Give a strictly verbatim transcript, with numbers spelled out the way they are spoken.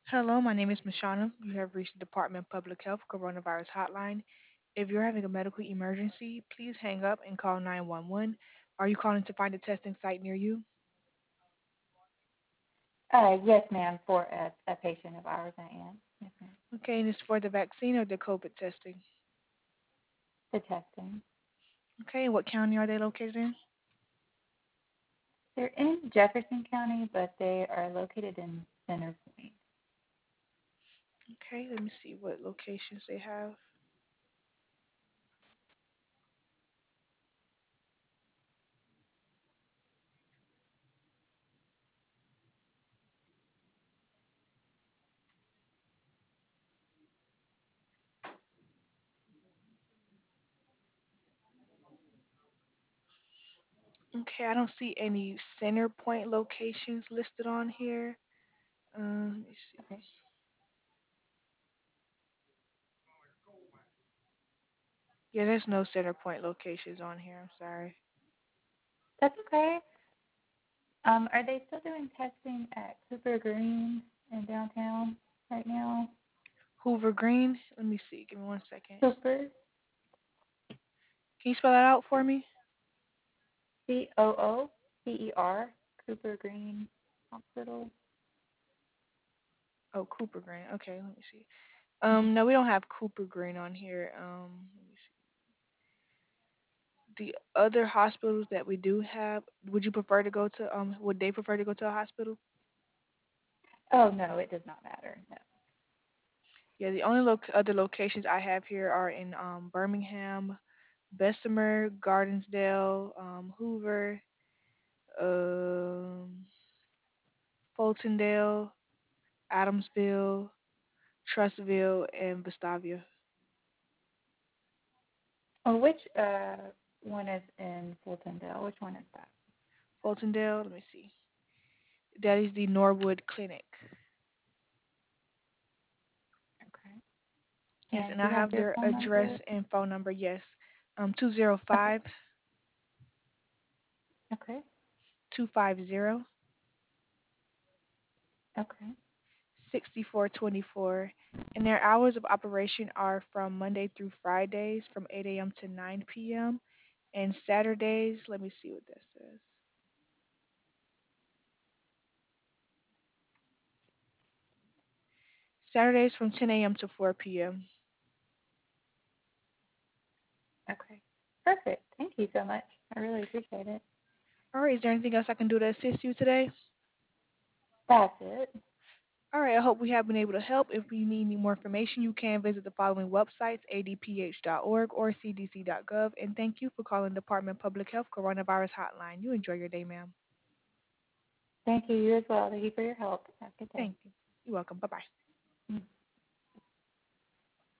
Hello, my name is Mashana. You have reached the Department of Public Health Coronavirus Hotline. If you're having a medical emergency, please hang up and call nine one one. Are you calling to find a testing site near you? Uh, yes, ma'am, for a, a patient of ours, I am. Yes, ma'am. Okay, and it's for the vaccine or the COVID testing. The testing. Okay, and what county are they located in? They're in Jefferson County, but they are located in Center Point. Okay, let me see what locations they have. Okay, I don't see any center point locations listed on here. Um, let me see. Okay. Yeah, there's no center point locations on here. I'm sorry. That's okay. Um, are they still doing testing at Cooper Green in downtown right now? Hoover Green. Let me see. Give me one second. Cooper, Can you spell that out for me? C O O P E R, Cooper Green Hospital. Oh, Cooper Green. Okay, let me see. Mm-hmm. Um, no, we don't have Cooper Green on here. Um, let me see. The other hospitals that we do have, would you prefer to go to? Um, would they prefer to go to a hospital? Oh, no, it does not matter. No. Yeah, the only loc- other locations I have here are in um Birmingham, Bessemer, Gardensdale, um, Hoover, um, Fultondale, Adamsville, Trustville, and Vestavia. Oh, which uh, one is in Fultondale? Which one is that? Fultondale, let me see. That is the Norwood Clinic. Okay. Yes, And and do I you have have their their phone address number? and phone number. Yes, um, two zero Okay. five Okay. two five zero Okay. sixty four twenty four, and their hours of operation are from Monday through Fridays from eight a m to nine p m and Saturdays. Let me see what that says. Saturdays from ten a m to four p m. Okay. Perfect. Thank you so much. I really appreciate it. All right, is there anything else I can do to assist you today? That's it. All right, I hope we have been able to help. If you need any more information, you can visit the following websites, a d p h dot org or c d c dot gov. And thank you for calling the Department of Public Health Coronavirus Hotline. You enjoy your day, ma'am. Thank you. You as well. Thank you for your help. Have a good day. Thank you. You're welcome. Bye bye. Mm.